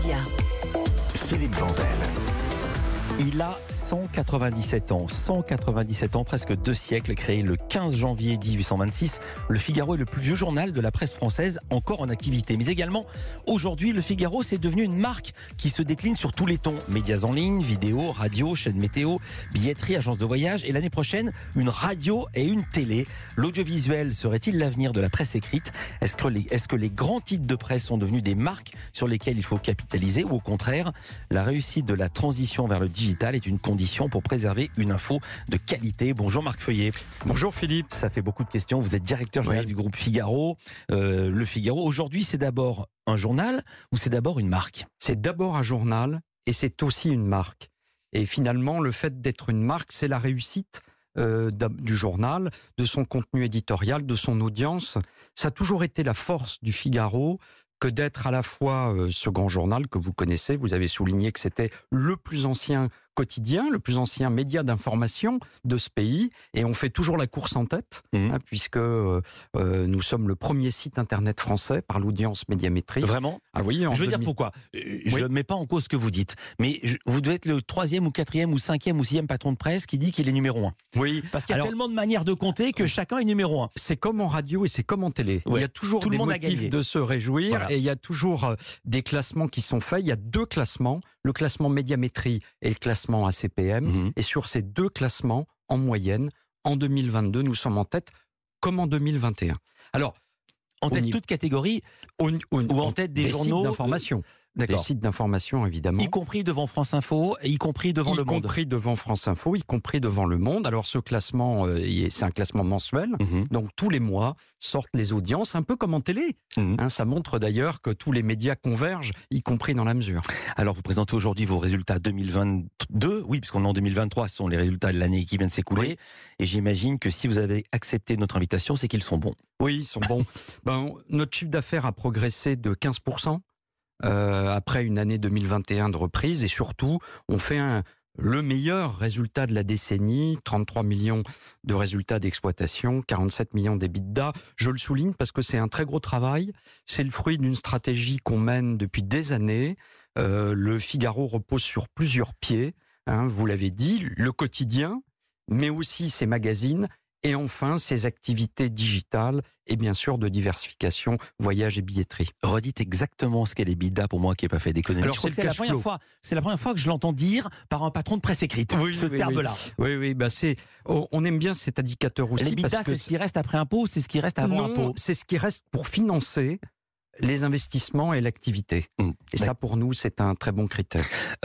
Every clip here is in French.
Média. Philippe Vandel. Il a 197 ans, presque 2 siècles, créé le 15 janvier 1826. Le Figaro est le plus vieux journal de la presse française encore en activité. Mais également, aujourd'hui, le Figaro, c'est devenu une marque qui se décline sur tous les tons. Médias en ligne, vidéo, radio, chaîne météo, billetterie, agence de voyage. Et l'année prochaine, une radio et une télé. L'audiovisuel serait-il l'avenir de la presse écrite ? Est-ce que les grands titres de presse sont devenus des marques sur lesquelles il faut capitaliser ? Ou au contraire, la réussite de la transition vers le digital est une condition pour préserver une info de qualité. Bonjour Marc Feuillet. Bonjour Philippe. Ça fait beaucoup de questions. Vous êtes directeur général du groupe Figaro. Le Figaro, aujourd'hui, c'est d'abord un journal ou c'est d'abord une marque ? C'est d'abord un journal et c'est aussi une marque. Et finalement, le fait d'être une marque, c'est la réussite du journal, de son contenu éditorial, de son audience. Ça a toujours été la force du Figaro que d'être à la fois ce grand journal que vous connaissez. Vous avez souligné que c'était le plus ancien quotidien, le plus ancien média d'information de ce pays, et on fait toujours la course en tête, puisque nous sommes le premier site internet français par l'audience médiamétrique. Vraiment ? Ah oui. Je veux dire pourquoi. Je ne mets pas en cause ce que vous dites, mais vous devez être le 3e ou 4e ou 5e ou 6e patron de presse qui dit qu'il est numéro 1. Oui. Parce qu'il y a tellement de manières de compter que chacun est numéro 1. C'est comme en radio et c'est comme en télé. Ouais. Il y a toujours des motifs de se réjouir, voilà. Et il y a toujours des classements qui sont faits. Il y a 2 classements, le classement médiamétrie et le classement ACPM. Et sur ces 2 classements, en moyenne, en 2022, nous sommes en tête comme en 2021. Alors, en tête toute catégorie ou en tête des journaux sites d'information. Des sites d'information, évidemment. Y compris devant France Info, y compris devant Le Monde. Y compris devant France Info, y compris devant Le Monde. Alors ce classement, c'est un classement mensuel. Donc tous les mois sortent les audiences, un peu comme en télé. Ça montre d'ailleurs que tous les médias convergent, y compris dans la mesure. Alors vous présentez aujourd'hui vos résultats 2022. Oui, puisqu'on est en 2023, ce sont les résultats de l'année qui vient de s'écouler. Oui. Et j'imagine que si vous avez accepté notre invitation, c'est qu'ils sont bons. Oui, ils sont bons. Notre chiffre d'affaires a progressé de 15%. Après une année 2021 de reprise, et surtout on fait le meilleur résultat de la décennie, 33 millions de résultats d'exploitation, 47 millions d'EBITDA. Je le souligne parce que c'est un très gros travail, c'est le fruit d'une stratégie qu'on mène depuis des années. Le Figaro repose sur plusieurs pieds, vous l'avez dit, le quotidien, mais aussi ses magazines, et enfin ses activités digitales et bien sûr de diversification, voyage et billetterie. Redites exactement ce qu'est l'EBITDA pour moi qui n'ai pas fait d'économie. Alors c'est la première fois que je l'entends dire par un patron de presse écrite, ce terme-là. Oui, on aime bien cet indicateur aussi. L'EBITDA, c'est ce qui reste après impôt, c'est ce qui reste avant impôt. C'est ce qui reste pour financer les investissements et l'activité. Et ça, pour nous, c'est un très bon critère.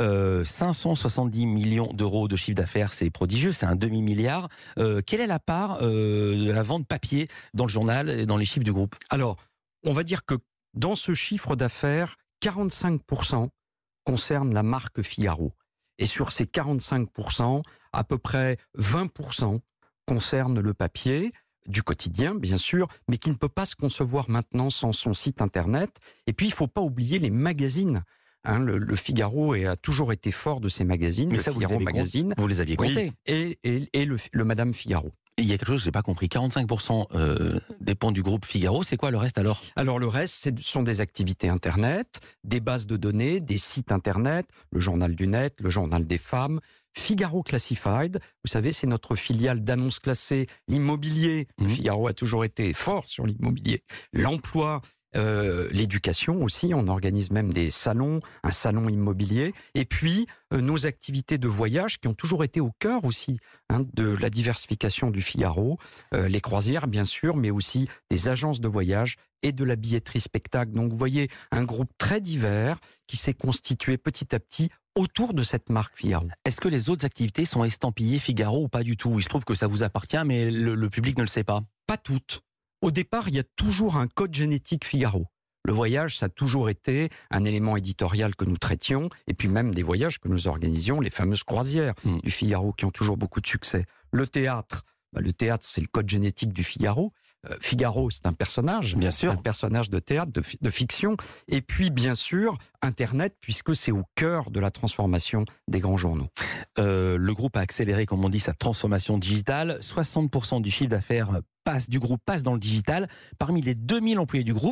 570 millions d'euros de chiffre d'affaires, c'est prodigieux, c'est un demi-milliard. Quelle est la part de la vente papier dans le journal et dans les chiffres du groupe ? Alors, on va dire que dans ce chiffre d'affaires, 45% concerne la marque Figaro. Et sur ces 45%, à peu près 20% concerne le papier, du quotidien, bien sûr, mais qui ne peut pas se concevoir maintenant sans son site internet. Et puis, il ne faut pas oublier les magazines. Le Figaro a toujours été fort de ses magazines. Mais le ça, Figaro Magazine. Vous les aviez comptés. Et le Madame Figaro. Et il y a quelque chose que je n'ai pas compris. 45% dépend du groupe Figaro. C'est quoi le reste alors ? Alors le reste, ce sont des activités Internet, des bases de données, des sites Internet, le journal du net, le journal des femmes, Figaro Classified. Vous savez, c'est notre filiale d'annonces classées, l'immobilier. Figaro a toujours été fort sur l'immobilier. L'emploi, l'éducation aussi, on organise même des salons, un salon immobilier, et puis nos activités de voyage qui ont toujours été au cœur aussi de la diversification du Figaro, les croisières bien sûr, mais aussi des agences de voyage et de la billetterie spectacle. Donc vous voyez un groupe très divers qui s'est constitué petit à petit autour de cette marque Figaro. Est-ce que les autres activités sont estampillées Figaro ou pas du tout ? Il se trouve que ça vous appartient, mais le public ne le sait pas. Pas toutes. Au départ, il y a toujours un code génétique Figaro. Le voyage, ça a toujours été un élément éditorial que nous traitions, et puis même des voyages que nous organisions, les fameuses croisières du Figaro qui ont toujours beaucoup de succès. Le théâtre, c'est le code génétique du Figaro. Figaro, c'est un personnage, bien sûr, un personnage de théâtre, de fiction. Et puis, bien sûr, Internet, puisque c'est au cœur de la transformation des grands journaux. Le groupe a accéléré, comme on dit, sa transformation digitale. 60% du chiffre d'affaires du groupe passe dans le digital. Parmi les 2000 employés du groupe,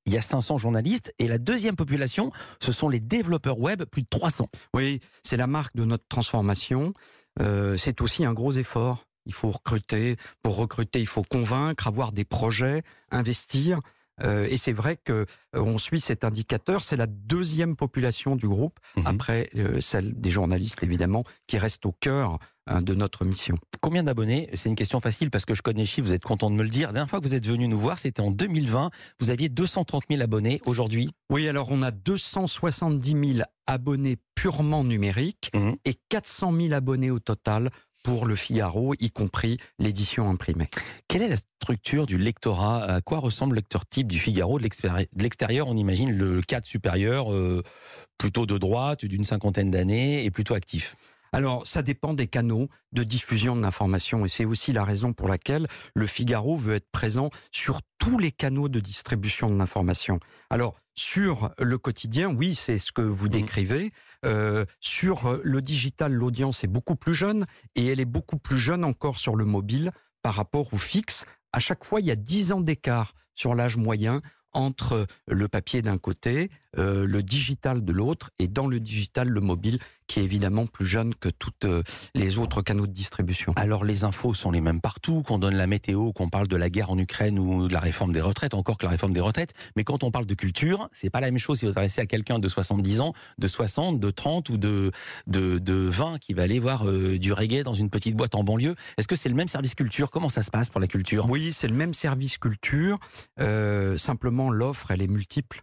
il y a 500 journalistes. Et la deuxième population, ce sont les développeurs web, plus de 300. Oui, c'est la marque de notre transformation. C'est aussi un gros effort. Il faut recruter. Pour recruter, il faut convaincre, avoir des projets, investir. Et c'est vrai que on suit cet indicateur. C'est la deuxième population du groupe, après celle des journalistes, évidemment, qui reste au cœur de notre mission. Combien d'abonnés? C'est une question facile parce que je connais les chiffres, vous êtes content de me le dire. La dernière fois que vous êtes venu nous voir, c'était en 2020. Vous aviez 230 000 abonnés. Aujourd'hui? Oui, alors on a 270 000 abonnés purement numériques et 400 000 abonnés au total pour Le Figaro, y compris l'édition imprimée. Quelle est la structure du lectorat? À quoi ressemble le lecteur type du Figaro? De l'extérieur, on imagine le cadre supérieur, plutôt de droite, d'une cinquantaine d'années, et plutôt actif. Alors, ça dépend des canaux de diffusion de l'information et c'est aussi la raison pour laquelle Le Figaro veut être présent sur tous les canaux de distribution de l'information. Alors, sur le quotidien, oui, c'est ce que vous décrivez. Sur le digital, l'audience est beaucoup plus jeune et elle est beaucoup plus jeune encore sur le mobile par rapport au fixe. À chaque fois, il y a 10 ans d'écart sur l'âge moyen entre le papier d'un côté, le digital de l'autre, et dans le digital, le mobile, qui est évidemment plus jeune que tous les autres canaux de distribution. Alors les infos sont les mêmes partout, qu'on donne la météo, qu'on parle de la guerre en Ukraine ou de la réforme des retraites, encore que la réforme des retraites, mais quand on parle de culture, c'est pas la même chose si vous adressez à quelqu'un de 70 ans, de 60, de 30 ou de 20 qui va aller voir du reggae dans une petite boîte en banlieue. Est-ce que c'est le même service culture? Comment ça se passe pour la culture? Oui, c'est le même service culture, simplement l'offre, elle est multiple.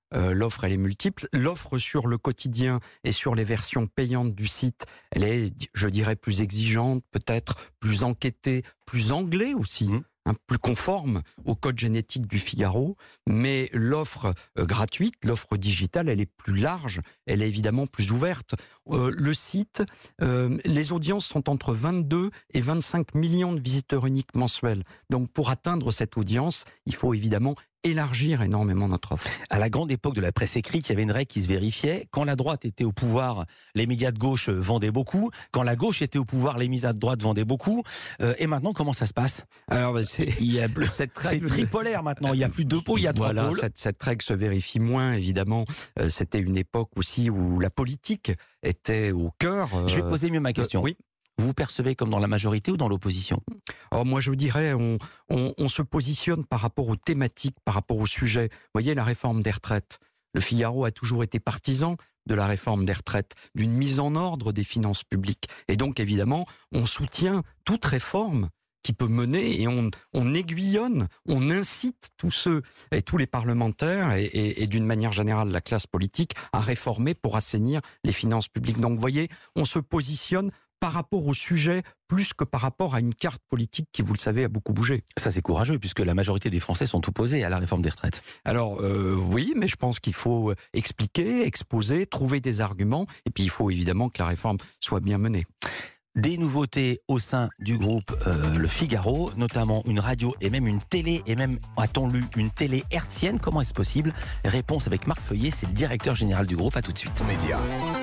L'offre sur le quotidien et sur les versions payantes du site, elle est, je dirais, plus exigeante, peut-être plus enquêtée, plus anglais aussi. Plus conforme au code génétique du Figaro, mais l'offre gratuite, l'offre digitale, elle est plus large, elle est évidemment plus ouverte. Le site, les audiences sont entre 22 et 25 millions de visiteurs uniques mensuels. Donc pour atteindre cette audience, il faut évidemment élargir énormément notre offre. À la grande époque de la presse écrite, il y avait une règle qui se vérifiait. Quand la droite était au pouvoir, les médias de gauche vendaient beaucoup. Quand la gauche était au pouvoir, les médias de droite vendaient beaucoup. Et maintenant, comment ça se passe? Alors, c'est tripolaire maintenant. Il n'y a plus deux pôles, il y a trois pôles. Cette règle se vérifie moins, évidemment. C'était une époque aussi où la politique était au cœur. Je vais poser mieux ma question. Oui. Vous vous percevez comme dans la majorité ou dans l'opposition? Alors moi, je vous dirais, on se positionne par rapport aux thématiques, par rapport aux sujets. Vous voyez, la réforme des retraites. Le Figaro a toujours été partisan de la réforme des retraites, d'une mise en ordre des finances publiques. Et donc, évidemment, on soutient toute réforme qui peut mener et on aiguillonne, on incite tous ceux et tous les parlementaires et d'une manière générale la classe politique à réformer pour assainir les finances publiques. Donc, vous voyez, on se positionne par rapport au sujet, plus que par rapport à une carte politique qui, vous le savez, a beaucoup bougé. Ça, c'est courageux, puisque la majorité des Français sont opposés à la réforme des retraites. Alors, oui, mais je pense qu'il faut expliquer, exposer, trouver des arguments, et puis il faut évidemment que la réforme soit bien menée. Des nouveautés au sein du groupe Le Figaro, notamment une radio et même une télé, et même, a-t-on lu, une télé hertzienne. Comment est-ce possible? Réponse avec Marc Feuillet, c'est le directeur général du groupe. À tout de suite. Média.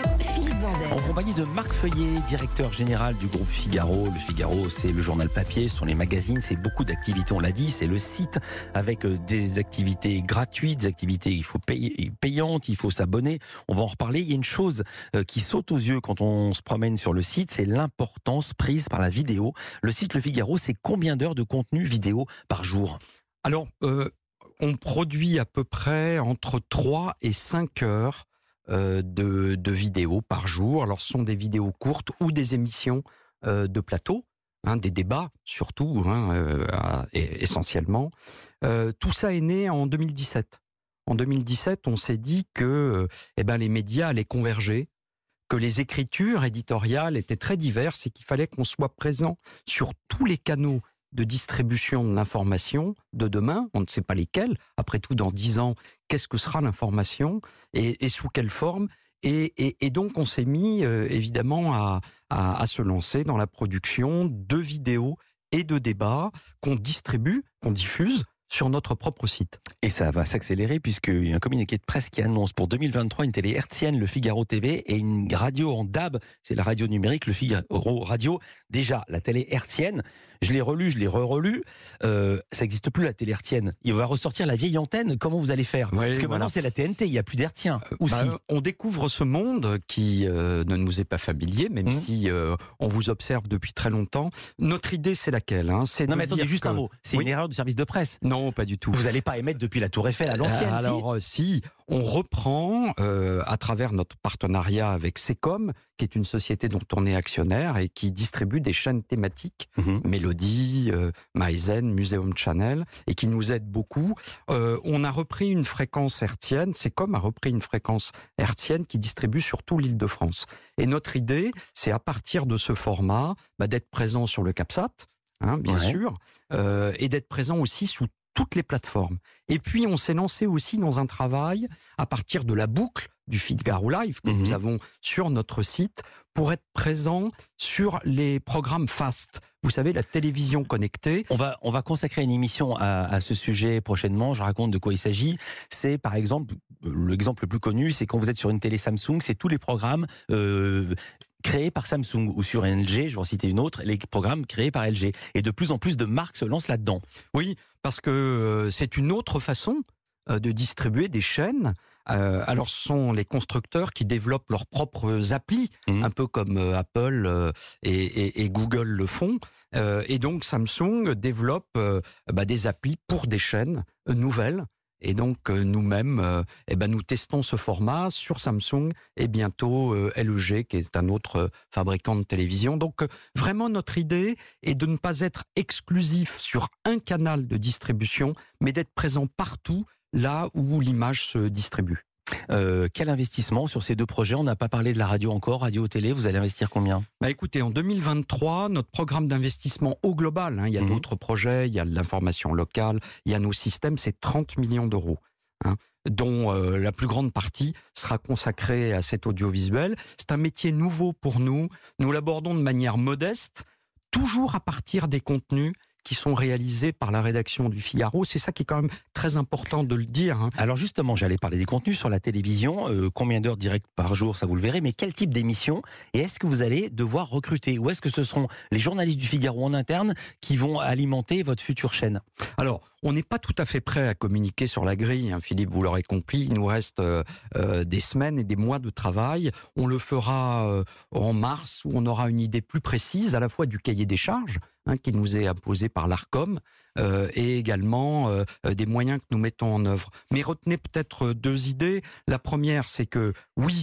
En compagnie de Marc Feuillet, directeur général du groupe Figaro. Le Figaro, c'est le journal papier, ce sont les magazines, c'est beaucoup d'activités, on l'a dit, c'est le site avec des activités gratuites, des activités il faut payantes, il faut s'abonner. On va en reparler. Il y a une chose qui saute aux yeux quand on se promène sur le site, c'est l'importance prise par la vidéo. Le site Le Figaro, c'est combien d'heures de contenu vidéo par jour? Alors, on produit à peu près entre 3 et 5 heures de vidéos par jour. Alors, ce sont des vidéos courtes ou des émissions de plateau, des débats surtout, essentiellement. Tout ça est né en 2017. En 2017, on s'est dit que les médias allaient converger, que les écritures éditoriales étaient très diverses et qu'il fallait qu'on soit présent sur tous les canaux de distribution de l'information de demain, on ne sait pas lesquels, après tout dans 10 ans, qu'est-ce que sera l'information et sous quelle forme, et donc on s'est mis évidemment à se lancer dans la production de vidéos et de débats qu'on distribue, qu'on diffuse sur notre propre site. Et ça va s'accélérer puisqu'il y a un communiqué de presse qui annonce pour 2023 une télé hertzienne, le Figaro TV, et une radio en DAB, c'est la radio numérique, le Figaro Radio. Déjà, la télé hertzienne, Je l'ai relu, je l'ai re-relu. Ça n'existe plus la télé hertzienne. Il va ressortir la vieille antenne. Comment vous allez faire? Oui, Parce que voilà. maintenant c'est la TNT, il n'y a plus d'hertzien. Ou si. On découvre ce monde qui ne nous est pas familier, même si on vous observe depuis très longtemps. Notre idée, c'est laquelle, hein? C'est Non de mais attendez, dire juste que... un mot. C'est Oui. une erreur du service de presse. Non, pas du tout. Vous n'allez pas émettre depuis la Tour Eiffel à l'ancienne. Alors, si, on reprend à travers notre partenariat avec Secom, qui est une société dont on est actionnaire et qui distribue des chaînes thématiques, Mélodie, Maizen, Museum Channel, et qui nous aide beaucoup. On a repris une fréquence hertzienne, Secom a repris une fréquence hertzienne qui distribue sur toute l'Île-de-France. Et notre idée, c'est à partir de ce format, d'être présent sur le CapSat, bien sûr, et d'être présent aussi sous toutes les plateformes. Et puis, on s'est lancé aussi dans un travail à partir de la boucle du Figaro Live que nous avons sur notre site pour être présent sur les programmes FAST. Vous savez, la télévision connectée. On va consacrer une émission à ce sujet prochainement. Je raconte de quoi il s'agit. C'est par exemple, l'exemple le plus connu, c'est quand vous êtes sur une télé Samsung, c'est tous les programmes créés par Samsung, ou sur LG, je vais en citer une autre, les programmes créés par LG. Et de plus en plus de marques se lancent là-dedans. Oui, parce que c'est une autre façon de distribuer des chaînes. Alors, ce sont les constructeurs qui développent leurs propres applis, un peu comme Apple et Google le font. Et donc, Samsung développe des applis pour des chaînes nouvelles. Et donc, nous-mêmes, nous testons ce format sur Samsung et bientôt LG, qui est un autre fabricant de télévision. Donc, vraiment, notre idée est de ne pas être exclusif sur un canal de distribution, mais d'être présent partout là où l'image se distribue. Quel investissement sur ces deux projets? On n'a pas parlé de la radio encore, radio-télé, vous allez investir combien? Écoutez, en 2023, notre programme d'investissement au global, il y a d'autres projets, il y a de l'information locale, il y a nos systèmes, c'est 30 millions d'euros, dont la plus grande partie sera consacrée à cet audiovisuel. C'est un métier nouveau pour nous, nous l'abordons de manière modeste, toujours à partir des contenus qui sont réalisés par la rédaction du Figaro. C'est ça qui est quand même très important de le dire. Alors justement, j'allais parler des contenus sur la télévision. Combien d'heures directes par jour, ça vous le verrez, mais quel type d'émission? Et est-ce que vous allez devoir recruter? Ou est-ce que ce seront les journalistes du Figaro en interne qui vont alimenter votre future chaîne? Alors, on n'est pas tout à fait prêt à communiquer sur la grille, Philippe, vous l'aurez compris. Il nous reste des semaines et des mois de travail. On le fera en mars, où on aura une idée plus précise, à la fois du cahier des charges, qui nous est imposé par l'ARCOM, et également des moyens que nous mettons en œuvre. Mais retenez peut-être deux idées. La première, c'est que, oui,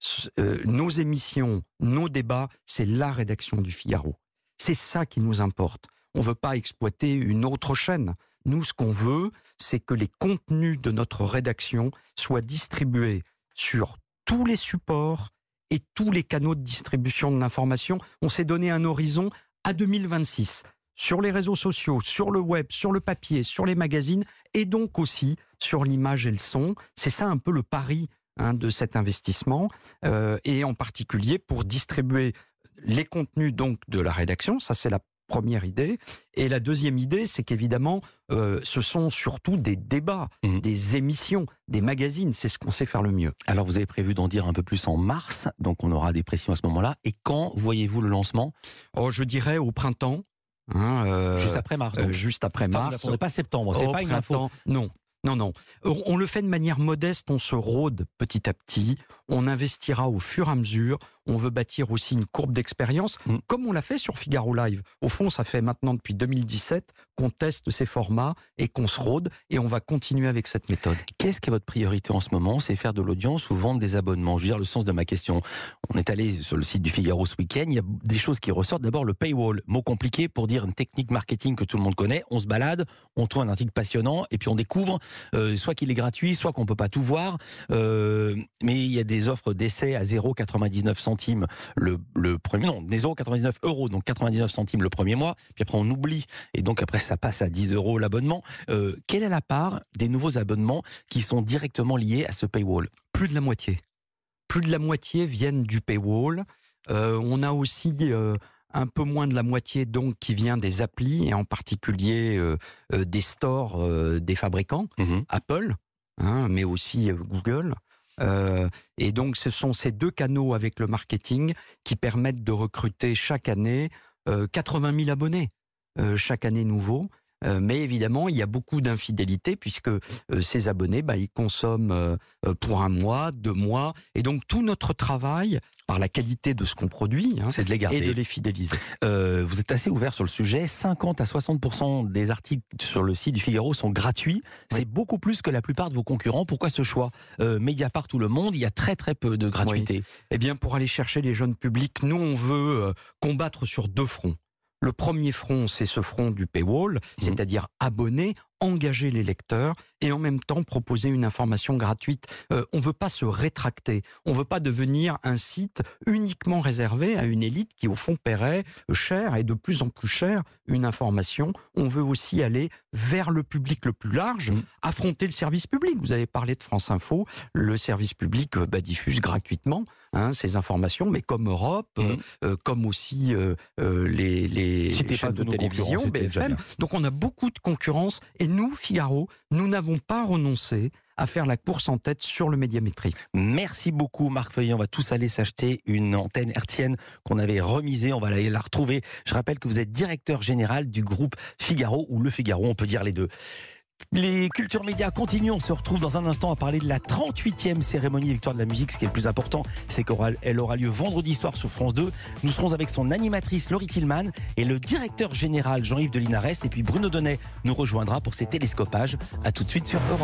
nos émissions, nos débats, c'est la rédaction du Figaro. C'est ça qui nous importe. On ne veut pas exploiter une autre chaîne. Nous, ce qu'on veut, c'est que les contenus de notre rédaction soient distribués sur tous les supports et tous les canaux de distribution de l'information. On s'est donné un horizon à 2026, sur les réseaux sociaux, sur le web, sur le papier, sur les magazines, et donc aussi sur l'image et le son. C'est ça un peu le pari de cet investissement, et en particulier pour distribuer les contenus donc de la rédaction. Ça, c'est la première idée. Et la deuxième idée, c'est qu'évidemment, ce sont surtout des débats, des émissions, des magazines. C'est ce qu'on sait faire le mieux. Alors, vous avez prévu d'en dire un peu plus en mars, donc on aura des précisions à ce moment-là. Et quand voyez-vous le lancement? Je dirais au printemps. Juste après mars. Donc. Juste après mars. Vous n'attendez pas septembre, c'est pas une info. Non. On le fait de manière modeste, on se rôde petit à petit, on investira au fur et à mesure, on veut bâtir aussi une courbe d'expérience, comme on l'a fait sur Figaro Live. Au fond, ça fait maintenant depuis 2017 qu'on teste ces formats et qu'on se rôde, et on va continuer avec cette méthode. Qu'est-ce qui est votre priorité en ce moment? C'est faire de l'audience ou vendre des abonnements? Je veux dire, le sens de ma question. On est allé sur le site du Figaro ce week-end, il y a des choses qui ressortent. D'abord, le paywall, mot compliqué pour dire une technique marketing que tout le monde connaît. On se balade, on trouve un article passionnant, et puis on découvre soit qu'il est gratuit, soit qu'on peut pas tout voir, mais il y a des offres d'essai à 0,99 centimes le premier, non, des 0,99 €, donc 99 centimes le premier mois, puis après on oublie, et donc après ça passe à 10 € l'abonnement. Quelle est la part des nouveaux abonnements qui sont directement liés à ce paywall? Plus de la moitié. Plus de la moitié viennent du paywall. On a aussi un peu moins de la moitié donc qui vient des applis, et en particulier des stores des fabricants, Apple, mais aussi Google. Et donc ce sont ces deux canaux avec le marketing qui permettent de recruter chaque année 80 000 abonnés. chaque année nouveau. Mais évidemment, il y a beaucoup d'infidélité puisque ces abonnés, ils consomment pour 1 mois, 2 mois. Et donc, tout notre travail, par la qualité de ce qu'on produit, c'est de les garder et de les fidéliser. Vous êtes assez ouvert sur le sujet. 50 à 60% des articles sur le site du Figaro sont gratuits. C'est beaucoup plus que la plupart de vos concurrents. Pourquoi ce choix ? Mediapart ou Le Monde, il y a très très peu de gratuité. Eh bien, pour aller chercher les jeunes publics, nous, on veut combattre sur 2 fronts. Le premier front, c'est ce front du paywall, c'est-à-dire abonner, engager les lecteurs et en même temps proposer une information gratuite. On ne veut pas se rétracter, on ne veut pas devenir un site uniquement réservé à une élite qui au fond paierait cher et de plus en plus cher une information. On veut aussi aller vers le public le plus large, affronter le service public. Vous avez parlé de France Info, le service public diffuse gratuitement ces informations, mais comme Europe, comme aussi les chaînes de télévision, BFM. Donc on a beaucoup de concurrence et nous, Figaro, nous n'avons pas renoncé à faire la course en tête sur le médiamétrique. Merci beaucoup Marc Feuillet, on va tous aller s'acheter une antenne hertzienne qu'on avait remisée, on va aller la retrouver. Je rappelle que vous êtes directeur général du groupe Figaro, ou Le Figaro, on peut dire les deux. Les Culture Médias continuent, on se retrouve dans un instant à parler de la 38e cérémonie Victoire de la musique. Ce qui est le plus important, c'est qu'elle aura lieu vendredi soir sur France 2. Nous serons avec son animatrice Laurie Tillman et le directeur général Jean-Yves de Linares. Et puis Bruno Donnet nous rejoindra pour ses télescopages. À tout de suite sur Europe.